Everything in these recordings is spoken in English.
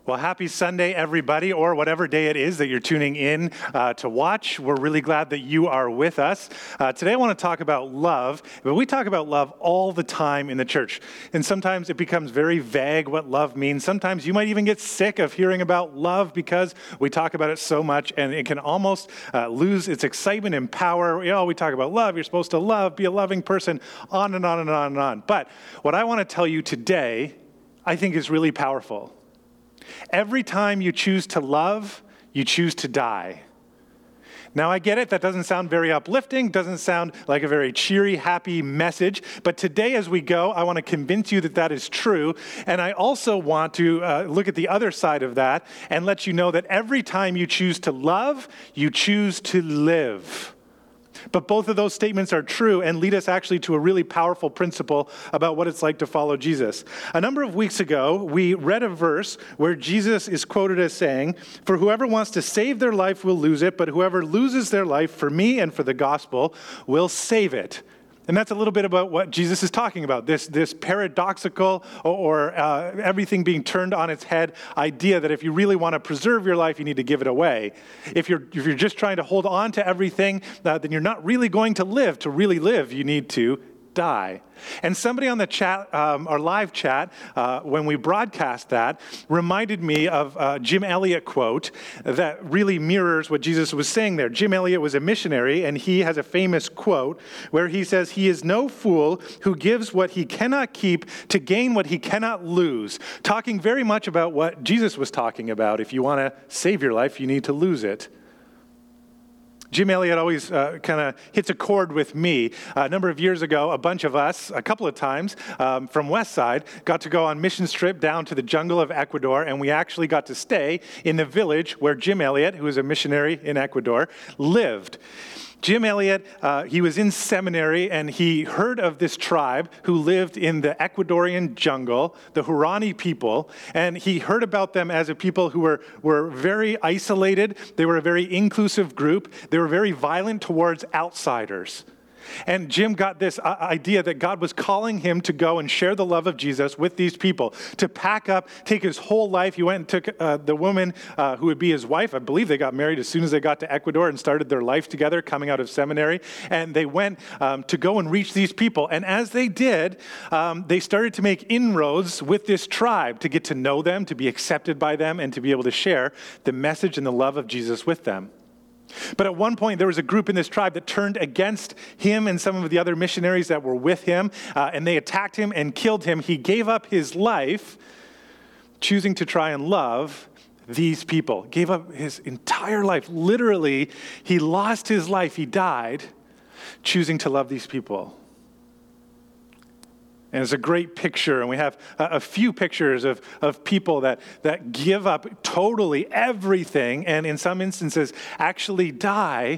Well, happy Sunday, everybody, or whatever day it is that you're tuning in to watch. We're really glad that you are with us. Today I want to talk about love, but we talk about love all the time in the church. And sometimes it becomes very vague what love means. Sometimes you might even get sick of hearing about love because we talk about it so much, and it can almost lose its excitement and power. We talk about love, you're supposed to love, be a loving person, on and on and on and on. But what I want to tell you today, I think is really powerful. Every time you choose to love, you choose to die. Now, I get it. That doesn't sound very uplifting, doesn't sound like a very cheery, happy message. But today as we go, I want to convince you that that is true. And I also want to look at the other side of that and let you know that every time you choose to love, you choose to live. But both of those statements are true and lead us actually to a really powerful principle about what it's like to follow Jesus. A number of weeks ago, we read a verse where Jesus is quoted as saying, "For whoever wants to save their life will lose it, but whoever loses their life for me and for the gospel will save it." And that's a little bit about what Jesus is talking about, this paradoxical or everything being turned on its head idea that if you really want to preserve your life, you need to give it away. If you're just trying to hold on to everything, then you're not really going to live. To really live, you need to die. And somebody on the chat, our live chat, when we broadcast that, reminded me of a Jim Elliot quote that really mirrors what Jesus was saying there. Jim Elliot was a missionary, and he has a famous quote where he says, "He is no fool who gives what he cannot keep to gain what he cannot lose," talking very much about what Jesus was talking about. If you want to save your life, you need to lose it. Jim Elliot always kind of hits a chord with me. A number of years ago, a bunch of us, a couple of times, from Westside, got to go on mission trip down to the jungle of Ecuador, and we actually got to stay in the village where Jim Elliot, who was a missionary in Ecuador, lived. Jim Elliot, he was in seminary, and he heard of this tribe who lived in the Ecuadorian jungle, the Huaorani people, and he heard about them as a people who were very isolated. They were a very inclusive group. They were very violent towards outsiders. And Jim got this idea that God was calling him to go and share the love of Jesus with these people, to pack up, take his whole life. He went and took the woman who would be his wife. I believe they got married as soon as they got to Ecuador and started their life together coming out of seminary. And they went to go and reach these people. And as they did, they started to make inroads with this tribe to get to know them, to be accepted by them, and to be able to share the message and the love of Jesus with them. But at one point, there was a group in this tribe that turned against him and some of the other missionaries that were with him, and they attacked him and killed him. He gave up his life, choosing to try and love these people. Gave up his entire life. Literally, he lost his life. He died, choosing to love these people. And it's a great picture, and we have a few pictures of people that give up totally everything, and in some instances actually die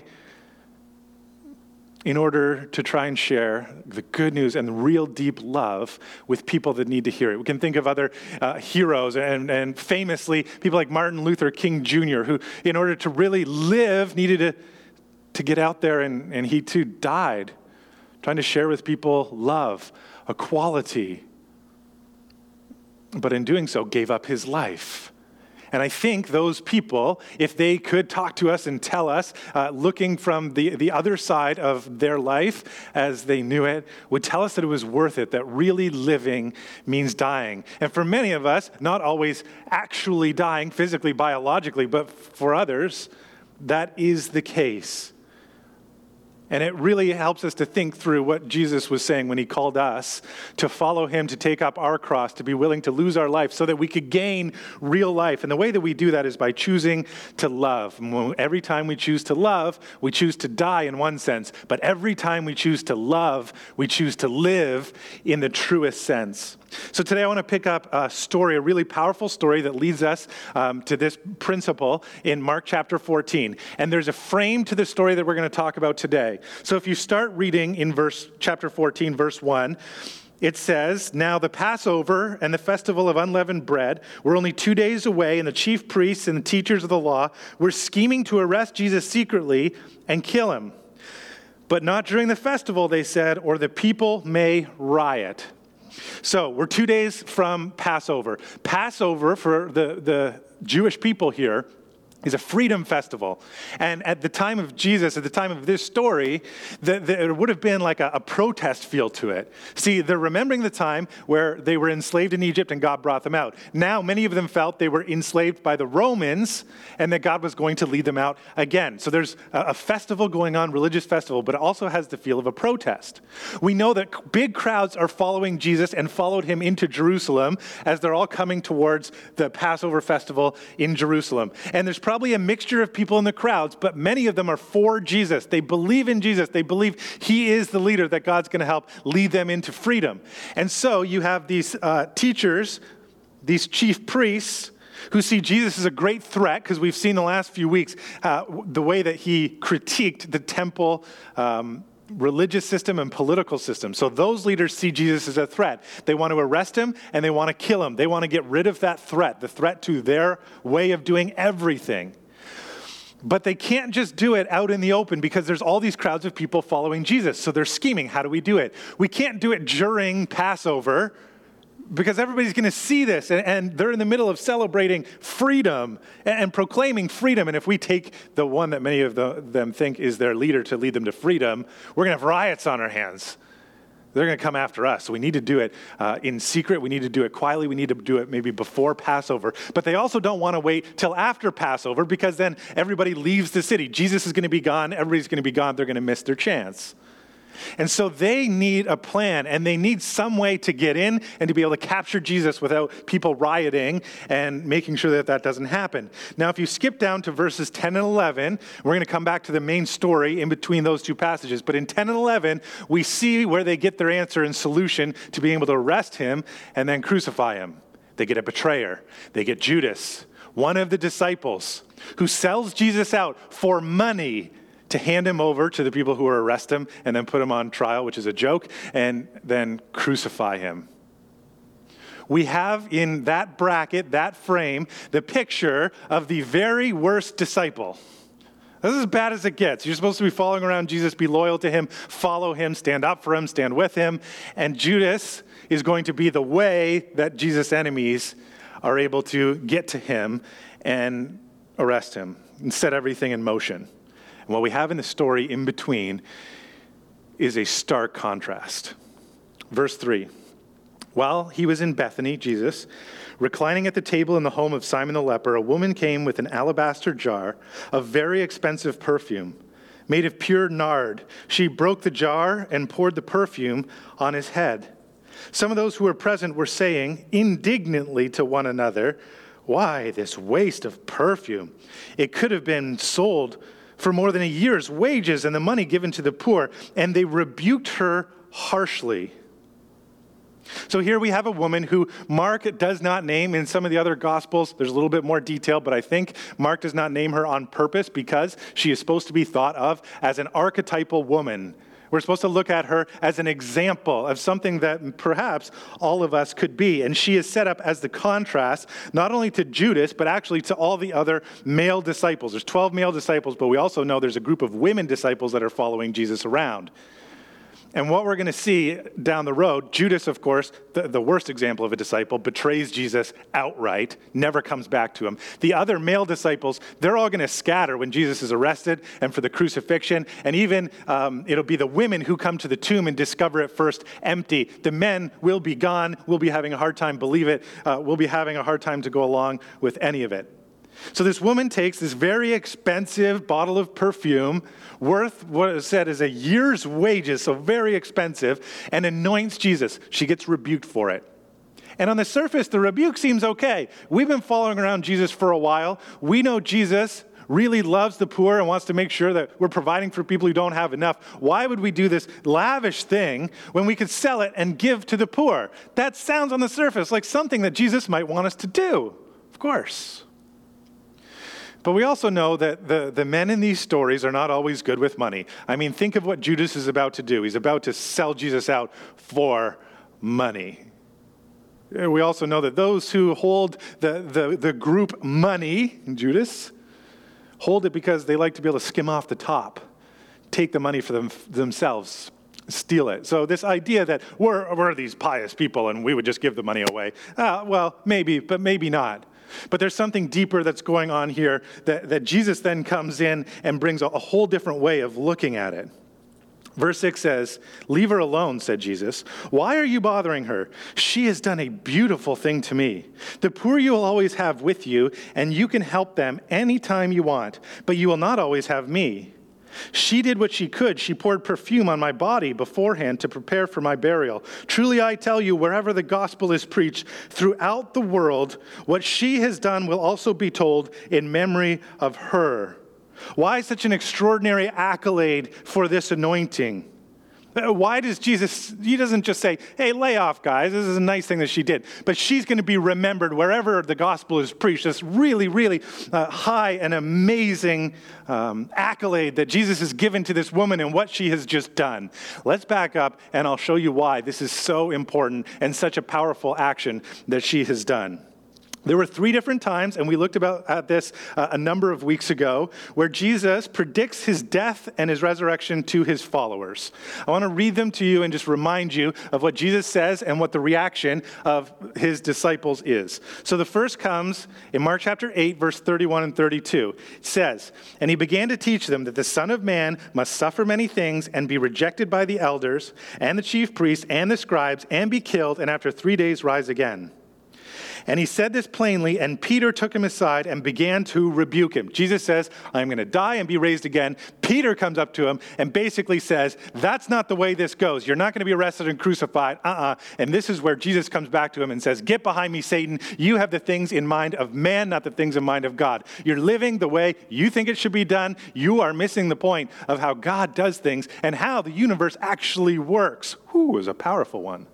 in order to try and share the good news and the real deep love with people that need to hear it. We can think of other heroes, and famously people like Martin Luther King Jr., who in order to really live needed to get out there, and he too died trying to share with people love, equality, but in doing so gave up his life. And I think those people, if they could talk to us and tell us, looking from the other side of their life as they knew it, would tell us that it was worth it, that really living means dying. And for many of us, not always actually dying physically, biologically, but for others, that is the case. And it really helps us to think through what Jesus was saying when he called us to follow him, to take up our cross, to be willing to lose our life so that we could gain real life. And the way that we do that is by choosing to love. Every time we choose to love, we choose to die in one sense. But every time we choose to love, we choose to live in the truest sense. So today I want to pick up a story, a really powerful story that leads us to this principle in Mark chapter 14. And there's a frame to the story that we're going to talk about today. So if you start reading in chapter 14, verse 1, it says, "Now the Passover and the festival of unleavened bread were only 2 days away, and the chief priests and the teachers of the law were scheming to arrest Jesus secretly and kill him. But not during the festival, they said, or the people may riot." So we're 2 days from Passover. Passover for the Jewish people here is a freedom festival. And at the time of Jesus, at the time of this story, there would have been like a protest feel to it. See, they're remembering the time where they were enslaved in Egypt and God brought them out. Now, many of them felt they were enslaved by the Romans and that God was going to lead them out again. So there's a festival going on, religious festival, but it also has the feel of a protest. We know that big crowds are following Jesus and followed him into Jerusalem as they're all coming towards the Passover festival in Jerusalem. And there's probably a mixture of people in the crowds, but many of them are for Jesus. They believe in Jesus. They believe he is the leader that God's going to help lead them into freedom. And so you have these teachers, these chief priests, who see Jesus as a great threat, because we've seen the last few weeks the way that he critiqued the temple religious system and political system. So those leaders see Jesus as a threat. They want to arrest him and they want to kill him. They want to get rid of that threat, the threat to their way of doing everything. But they can't just do it out in the open because there's all these crowds of people following Jesus. So they're scheming. How do we do it? We can't do it during Passover because everybody's going to see this, and they're in the middle of celebrating freedom and proclaiming freedom. And if we take the one that many of them think is their leader to lead them to freedom, we're going to have riots on our hands. They're going to come after us. So we need to do it in secret. We need to do it quietly. We need to do it maybe before Passover. But they also don't want to wait till after Passover because then everybody leaves the city. Jesus is going to be gone. Everybody's going to be gone. They're going to miss their chance. And so they need a plan, and they need some way to get in and to be able to capture Jesus without people rioting and making sure that that doesn't happen. Now, if you skip down to verses 10 and 11, we're going to come back to the main story in between those two passages. But in 10 and 11, we see where they get their answer and solution to being able to arrest him and then crucify him. They get a betrayer. They get Judas, one of the disciples, who sells Jesus out for money to hand him over to the people who are arrest him and then put him on trial, which is a joke, and then crucify him. We have in that bracket, that frame, the picture of the very worst disciple. This is as bad as it gets. You're supposed to be following around Jesus, be loyal to him, follow him, stand up for him, stand with him. And Judas is going to be the way that Jesus' enemies are able to get to him and arrest him and set everything in motion. And what we have in the story in between is a stark contrast. Verse 3, while he was in Bethany, Jesus, reclining at the table in the home of Simon the leper, a woman came with an alabaster jar of very expensive perfume, made of pure nard. She broke the jar and poured the perfume on his head. Some of those who were present were saying indignantly to one another, "Why this waste of perfume? It could have been sold for more than a year's wages and the money given to the poor." And they rebuked her harshly. So here we have a woman who Mark does not name. In some of the other Gospels, there's a little bit more detail, but I think Mark does not name her on purpose because she is supposed to be thought of as an archetypal woman. We're supposed to look at her as an example of something that perhaps all of us could be. And she is set up as the contrast, not only to Judas, but actually to all the other male disciples. There's 12 male disciples, but we also know there's a group of women disciples that are following Jesus around. And what we're going to see down the road, Judas, of course, the worst example of a disciple, betrays Jesus outright, never comes back to him. The other male disciples, they're all going to scatter when Jesus is arrested and for the crucifixion. And even it'll be the women who come to the tomb and discover it first empty. The men will be gone. We'll be having a hard time believe it. We'll be having a hard time to go along with any of it. So this woman takes this very expensive bottle of perfume, worth what is said is a year's wages, so very expensive, and anoints Jesus. She gets rebuked for it. And on the surface, the rebuke seems okay. We've been following around Jesus for a while. We know Jesus really loves the poor and wants to make sure that we're providing for people who don't have enough. Why would we do this lavish thing when we could sell it and give to the poor? That sounds on the surface like something that Jesus might want us to do. Of course. But we also know that the men in these stories are not always good with money. I mean, think of what Judas is about to do. He's about to sell Jesus out for money. We also know that those who hold the group money, Judas, hold it because they like to be able to skim off the top, take the money for themselves. steal it. So this idea that we're these pious people and we would just give the money away. Well, maybe, but maybe not. But there's something deeper that's going on here that Jesus then comes in and brings a whole different way of looking at it. Verse 6 says, "Leave her alone," said Jesus. "Why are you bothering her? She has done a beautiful thing to me. The poor you will always have with you, and you can help them anytime you want, but you will not always have me. She did what she could. She poured perfume on my body beforehand to prepare for my burial. Truly I tell you, wherever the gospel is preached throughout the world, what she has done will also be told in memory of her." Why such an extraordinary accolade for this anointing? Why does Jesus, he doesn't just say, "Hey, lay off, guys. This is a nice thing that she did." But she's going to be remembered wherever the gospel is preached. This really, really high and amazing accolade that Jesus has given to this woman and what she has just done. Let's back up and I'll show you why this is so important and such a powerful action that she has done. There were 3 different times, and we looked at this a number of weeks ago, where Jesus predicts his death and his resurrection to his followers. I want to read them to you and just remind you of what Jesus says and what the reaction of his disciples is. So the first comes in Mark chapter 8, verse 31 and 32. It says, "And he began to teach them that the Son of Man must suffer many things and be rejected by the elders and the chief priests and the scribes and be killed and after 3 days rise again. And he said this plainly, and Peter took him aside and began to rebuke him." Jesus says, "I'm going to die and be raised again." Peter comes up to him and basically says, "That's not the way this goes. You're not going to be arrested and crucified. And this is where Jesus comes back to him and says, "Get behind me, Satan. You have the things in mind of man, not the things in mind of God. You're living the way you think it should be done. You are missing the point of how God does things and how the universe actually works." Whew, is a powerful one.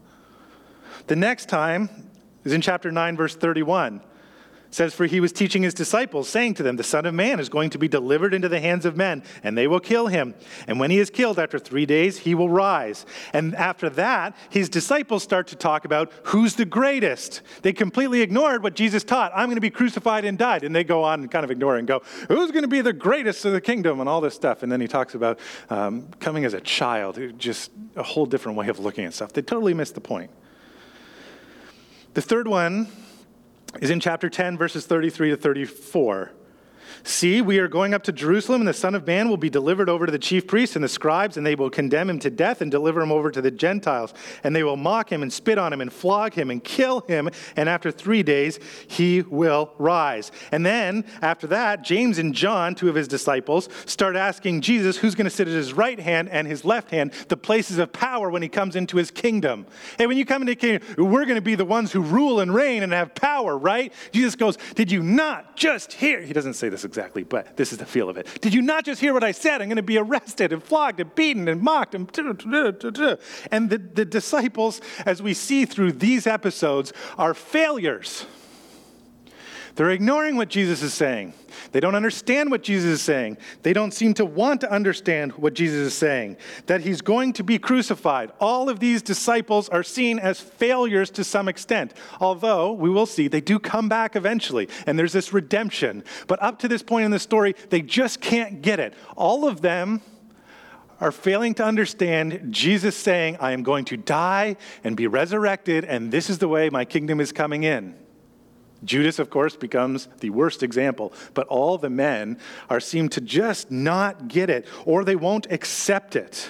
The next time is in chapter 9, verse 31. It says, "For he was teaching his disciples, saying to them, 'The Son of Man is going to be delivered into the hands of men, and they will kill him. And when he is killed, after 3 days, he will rise.'" And after that, his disciples start to talk about who's the greatest. They completely ignored what Jesus taught. "I'm going to be crucified and died." And they go on and kind of ignore it and go, "Who's going to be the greatest of the kingdom?" and all this stuff. And then he talks about coming as a child, just a whole different way of looking at stuff. They totally missed the point. The third one is in chapter 10, verses 33 to 34. "See, we are going up to Jerusalem, and the Son of Man will be delivered over to the chief priests and the scribes, and they will condemn him to death and deliver him over to the Gentiles. And they will mock him and spit on him and flog him and kill him, and after 3 days he will rise." And then, after that, James and John, 2 of his disciples, start asking Jesus who's going to sit at his right hand and his left hand, the places of power when he comes into his kingdom. "Hey, when you come into the kingdom, we're going to be the ones who rule and reign and have power, right?" Jesus goes, "Did you not just hear?" He doesn't say this exactly, but this is the feel of it. "Did you not just hear what I said? I'm going to be arrested and flogged and beaten and mocked." And the disciples, as we see through these episodes, are failures. They're ignoring what Jesus is saying. They don't understand what Jesus is saying. They don't seem to want to understand what Jesus is saying, that he's going to be crucified. All of these disciples are seen as failures to some extent, although we will see they do come back eventually, and there's this redemption. But up to this point in the story, they just can't get it. All of them are failing to understand Jesus saying, "I am going to die and be resurrected, and this is the way my kingdom is coming in." Judas, of course, becomes the worst example, but all the men seem to just not get it, or they won't accept it.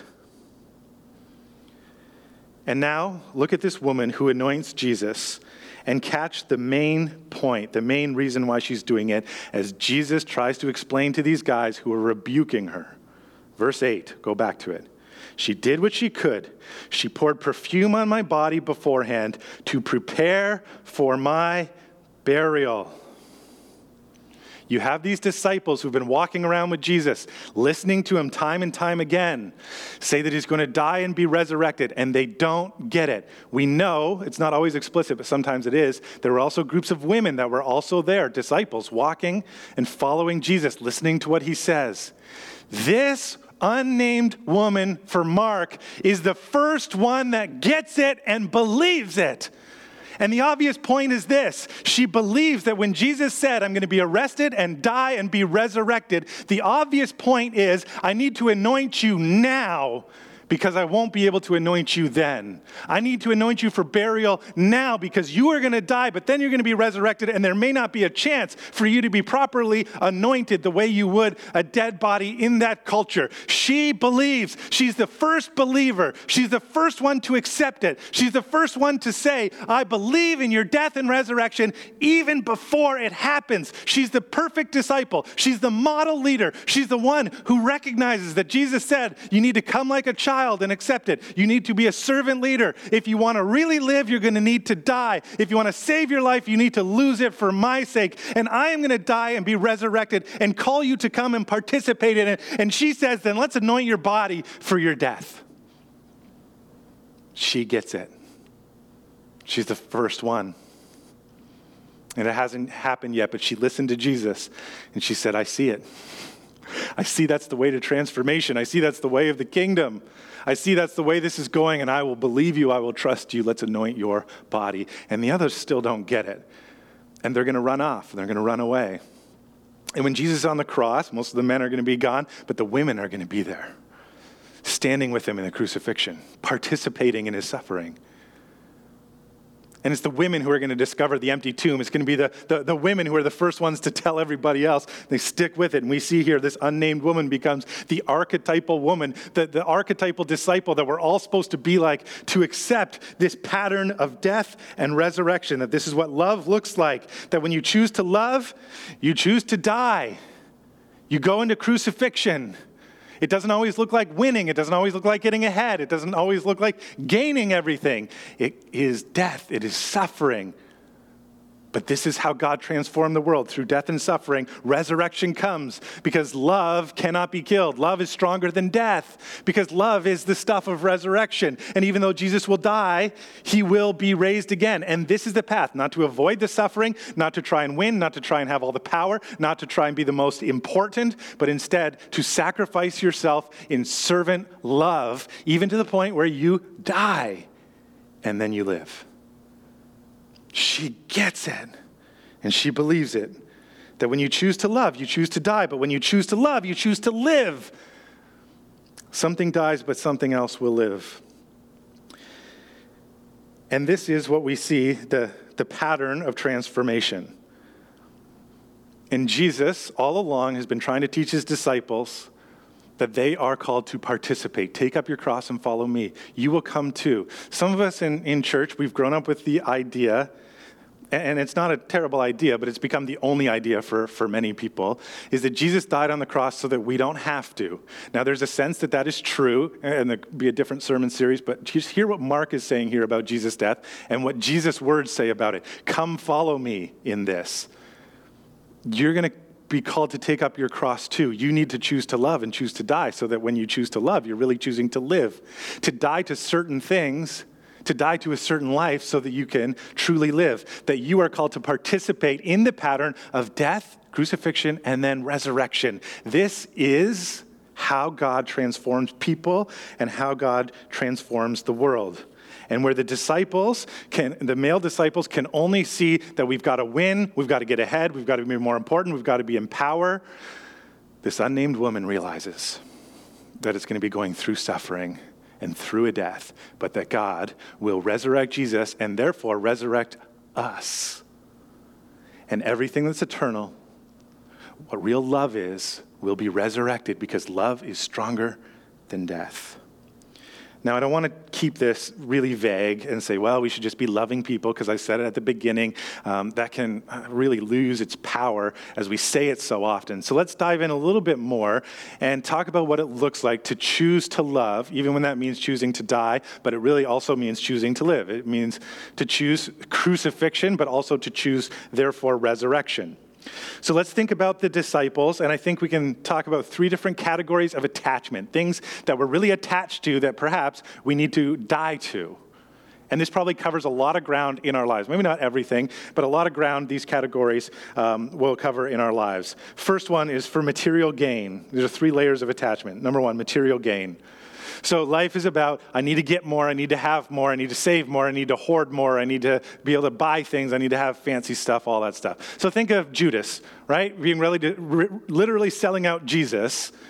And now, look at this woman who anoints Jesus, and catch the main point, the main reason why she's doing it, as Jesus tries to explain to these guys who are rebuking her. Verse 8, go back to it. "She did what she could. She poured perfume on my body beforehand to prepare for my burial." You have these disciples who've been walking around with Jesus, listening to him time and time again, say that he's going to die and be resurrected, and they don't get it. We know, it's not always explicit, but sometimes it is, there were also groups of women that were also there, disciples, walking and following Jesus, listening to what he says. This unnamed woman for Mark is the first one that gets it and believes it. And the obvious point is this: she believes that when Jesus said, "I'm going to be arrested and die and be resurrected," the obvious point is, I need to anoint you now because I won't be able to anoint you then. I need to anoint you for burial now because you are going to die, but then you're going to be resurrected, and there may not be a chance for you to be properly anointed the way you would a dead body in that culture. She believes. She's the first believer. She's the first one to accept it. She's the first one to say, I believe in your death and resurrection even before it happens. She's the perfect disciple. She's the model leader. She's the one who recognizes that Jesus said, you need to come like a child and accept it. You need to be a servant leader. If you want to really live, you're going to need to die. If you want to save your life, you need to lose it for my sake. And I am going to die and be resurrected and call you to come and participate in it. And she says, then let's anoint your body for your death. She gets it. She's the first one. And it hasn't happened yet, but she listened to Jesus and she said, I see it. I see that's the way to transformation. I see that's the way of the kingdom. I see that's the way this is going, and I will believe you. I will trust you. Let's anoint your body. And the others still don't get it. And they're going to run off. And they're going to run away. And when Jesus is on the cross, most of the men are going to be gone, but the women are going to be there, standing with him in the crucifixion, participating in his suffering. And it's the women who are going to discover the empty tomb. It's going to be the women who are the first ones to tell everybody else. They stick with it. And we see here this unnamed woman becomes the archetypal woman, the archetypal disciple that we're all supposed to be like, to accept this pattern of death and resurrection, that this is what love looks like, that when you choose to love, you choose to die. You go into crucifixion. It doesn't always look like winning. It doesn't always look like getting ahead. It doesn't always look like gaining everything. It is death. It is suffering. But this is how God transformed the world. Through death and suffering, resurrection comes because love cannot be killed. Love is stronger than death because love is the stuff of resurrection. And even though Jesus will die, he will be raised again. And this is the path, not to avoid the suffering, not to try and win, not to try and have all the power, not to try and be the most important, but instead to sacrifice yourself in servant love, even to the point where you die and then you live. She gets it, and she believes it, that when you choose to love, you choose to die, but when you choose to love, you choose to live. Something dies, but something else will live. And this is what we see, the pattern of transformation. And Jesus, all along, has been trying to teach his disciples that they are called to participate. Take up your cross and follow me. You will come too. Some of us in church, we've grown up with the idea, and it's not a terrible idea, but it's become the only idea for many people, is that Jesus died on the cross so that we don't have to. Now, there's a sense that that is true, and there could be a different sermon series, but just hear what Mark is saying here about Jesus' death and what Jesus' words say about it. Come follow me in this. You're going to be called to take up your cross too. You need to choose to love and choose to die so that when you choose to love, you're really choosing to live. To die to certain things, to die to a certain life so that you can truly live. That you are called to participate in the pattern of death, crucifixion, and then resurrection. This is how God transforms people and how God transforms the world. And where the male disciples can only see that we've got to win, we've got to get ahead, we've got to be more important, we've got to be in power, this unnamed woman realizes that it's going to be going through suffering and through a death, but that God will resurrect Jesus and therefore resurrect us. And everything that's eternal, what real love is, will be resurrected because love is stronger than death. Now, I don't want to keep this really vague and say, well, we should just be loving people, because I said it at the beginning. That can really lose its power as we say it so often. So let's dive in a little bit more and talk about what it looks like to choose to love, even when that means choosing to die, but it really also means choosing to live. It means to choose crucifixion, but also to choose, therefore, resurrection. So let's think about the disciples, and I think we can talk about 3 different categories of attachment, things that we're really attached to that perhaps we need to die to. And this probably covers a lot of ground in our lives. Maybe not everything, but a lot of ground these categories will cover in our lives. First one is for material gain. There's 3 layers of attachment. Number 1, material gain. So life is about, I need to get more, I need to have more, I need to save more, I need to hoard more, I need to be able to buy things, I need to have fancy stuff, all that stuff. So think of Judas, right? Being literally selling out Jesus.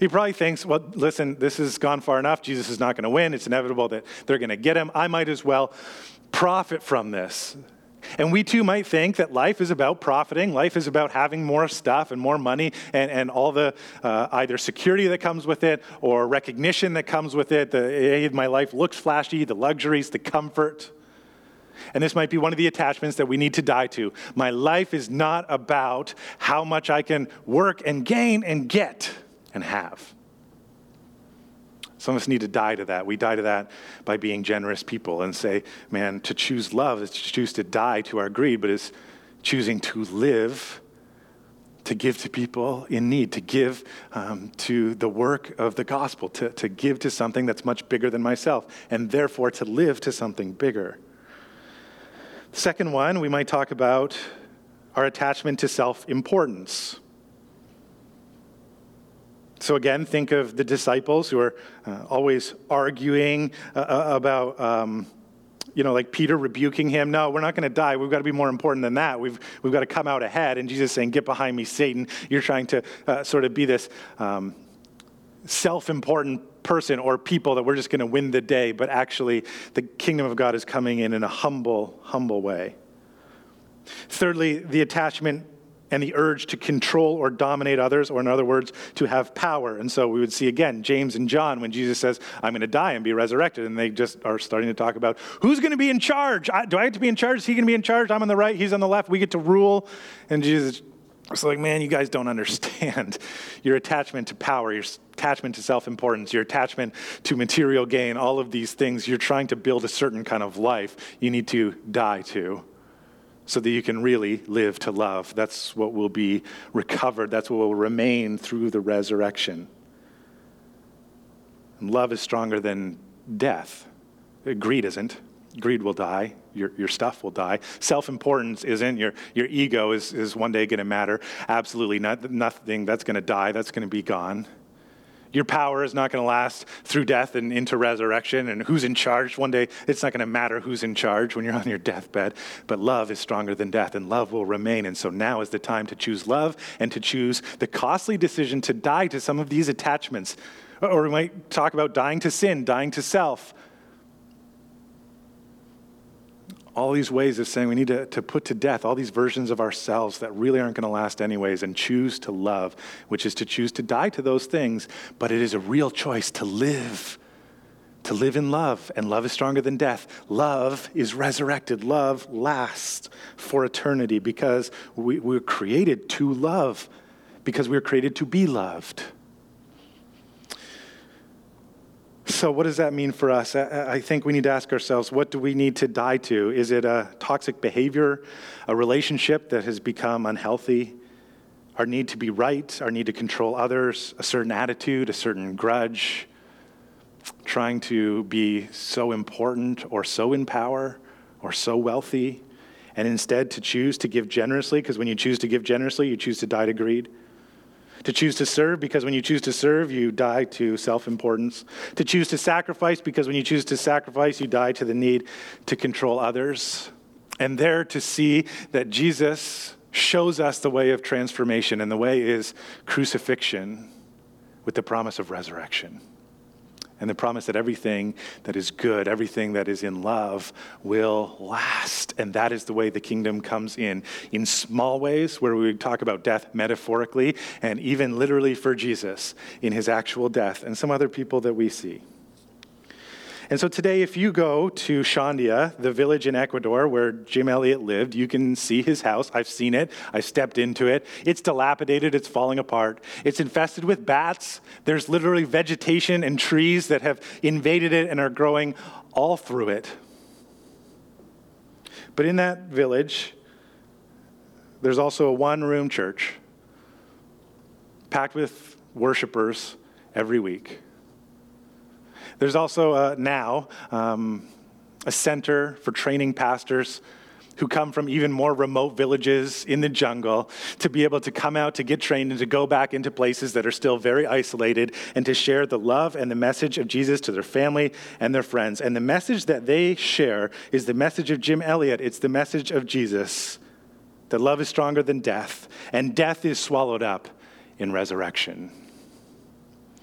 He probably thinks, well, listen, this has gone far enough. Jesus is not going to win. It's inevitable that they're going to get him. I might as well profit from this. And we too might think that life is about profiting. Life is about having more stuff and more money and all the either security that comes with it or recognition that comes with it. My life looks flashy, the luxuries, the comfort. And this might be one of the attachments that we need to die to. My life is not about how much I can work and gain and get and have. Some of us need to die to that. We die to that by being generous people and say, man, to choose love is to choose to die to our greed, but it's choosing to live, to give to people in need, to give to the work of the gospel, to give to something that's much bigger than myself, and therefore to live to something bigger. Second one, we might talk about our attachment to self-importance. So again, think of the disciples who are always arguing about, like Peter rebuking him. No, we're not going to die. We've got to be more important than that. We've got to come out ahead. And Jesus saying, get behind me, Satan. You're trying to sort of be this self-important person or people that we're just going to win the day. But actually, the kingdom of God is coming in a humble way. Thirdly, the attachment and the urge to control or dominate others, or in other words, to have power. And so we would see again, James and John, when Jesus says, I'm going to die and be resurrected, and they just are starting to talk about, who's going to be in charge? Do I have to be in charge? Is he going to be in charge? I'm on the right, he's on the left, we get to rule. And Jesus was like, man, you guys don't understand your attachment to power, your attachment to self-importance, your attachment to material gain, all of these things. You're trying to build a certain kind of life you need to die to, so that you can really live to love. That's what will be recovered. That's what will remain through the resurrection. And love is stronger than death. Greed isn't. Greed will die. Your stuff will die. Self-importance isn't. Your ego is one day going to matter. Absolutely nothing that's going to die. That's going to be gone. Your power is not going to last through death and into resurrection. And who's in charge? One day, it's not going to matter who's in charge when you're on your deathbed. But love is stronger than death, and love will remain. And so now is the time to choose love and to choose the costly decision to die to some of these attachments. Or we might talk about dying to sin, dying to self. All these ways of saying we need to put to death all these versions of ourselves that really aren't going to last anyways, and choose to love, which is to choose to die to those things. But it is a real choice to live in love, and love is stronger than death. Love is resurrected. Love lasts for eternity because we were created to love, because we were created to be loved. So what does that mean for us? I think we need to ask ourselves, what do we need to die to? Is it a toxic behavior, a relationship that has become unhealthy, our need to be right, our need to control others, a certain attitude, a certain grudge, trying to be so important or so in power or so wealthy, and instead to choose to give generously, because when you choose to give generously, you choose to die to greed. To choose to serve, because when you choose to serve, you die to self-importance. To choose to sacrifice, because when you choose to sacrifice, you die to the need to control others. And there to see that Jesus shows us the way of transformation, and the way is crucifixion with the promise of resurrection. And the promise that everything that is good, everything that is in love will last. And that is the way the kingdom comes in small ways, where we talk about death metaphorically and even literally for Jesus in his actual death and some other people that we see. And so today, if you go to Shandia, the village in Ecuador where Jim Elliot lived, you can see his house. I've seen it. I stepped into it. It's dilapidated. It's falling apart. It's infested with bats. There's literally vegetation and trees that have invaded it and are growing all through it. But in that village, there's also a one-room church packed with worshipers every week. There's also now a center for training pastors who come from even more remote villages in the jungle to be able to come out to get trained and to go back into places that are still very isolated and to share the love and the message of Jesus to their family and their friends. And the message that they share is the message of Jim Elliot. It's the message of Jesus, that love is stronger than death, and death is swallowed up in resurrection.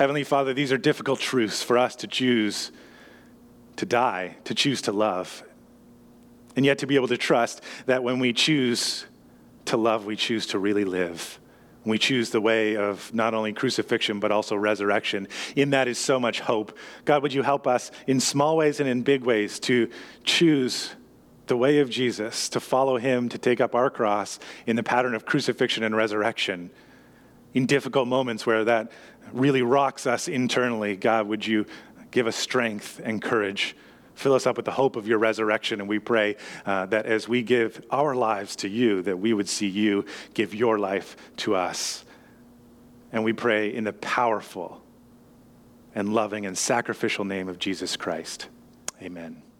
Heavenly Father, these are difficult truths for us to choose to die, to choose to love, and yet to be able to trust that when we choose to love, we choose to really live. We choose the way of not only crucifixion, but also resurrection. In that is so much hope. God, would you help us in small ways and in big ways to choose the way of Jesus, to follow him, to take up our cross in the pattern of crucifixion and resurrection. In difficult moments where that really rocks us internally, God, would you give us strength and courage? Fill us up with the hope of your resurrection, and we pray that as we give our lives to you, that we would see you give your life to us. And we pray in the powerful and loving and sacrificial name of Jesus Christ. Amen.